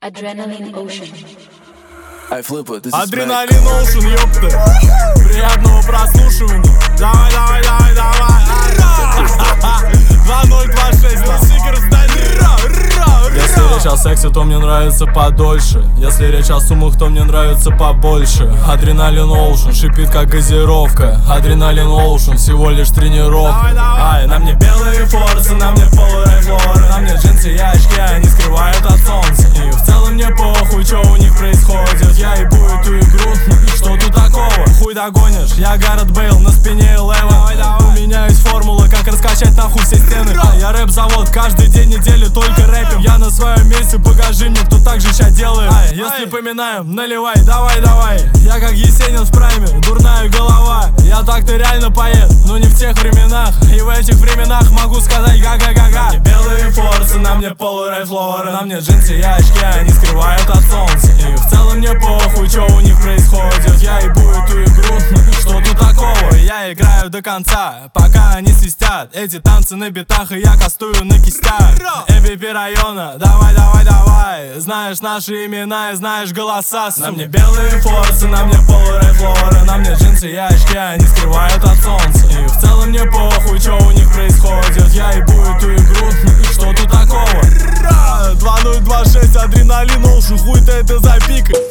Adrenaline Ocean. Ай, флипы, ты Adrenaline Ocean, ёпта. Приятного прослушивания. Давай, давай, давай, давай. 2026, на сикер сдать. Если речь о сексе, то мне нравится подольше. Если речь о суммах, то мне нравится побольше. Adrenaline Ocean шипит как газировка. Adrenaline Ocean всего лишь тренировка. Ай, на мне белые форсы, на мне полурай флоры. На мне джинсы и очки, они скрывают от солнца. И в целом мне похуй, что у них происходит. Я ебу эту игру, что тут такого? Хуй догонишь, я Гаррет Бейл, на спине Eleven. У меня есть формула, как раскачать нахуй все стены. Я рэп-завод, каждый день недели только рэпим. Я на своем месте, покажи мне, кто так же ща делает. Если поминаем, наливай, давай, давай. Я как Есенин в прайме, дурная голова. Я так-то реально поэт, но не в тех временах. И в этих временах могу сказать га-га-га-га. На мне белые форсы, на мне полурай флоры. На мне джинсы и очки, они скрывают от солнца. И в целом мне похуй, что у них происходит. Я ебу эту игру, что тут такого? Я играю до конца, пока они свистят. Эти танцы на битах, и я кастую на кистях. MVP района, давай, давай, давай. Знаешь наши имена и знаешь голоса. На мне белые форсы, на мне полурай флоры. На мне джинсы и очки, они скрывают от солнца. И в целом мне похуй, что у них происходит. Я ебу эту игру, что тут такого? 2026, Adrenaline Ocean, хуй-то это запикай.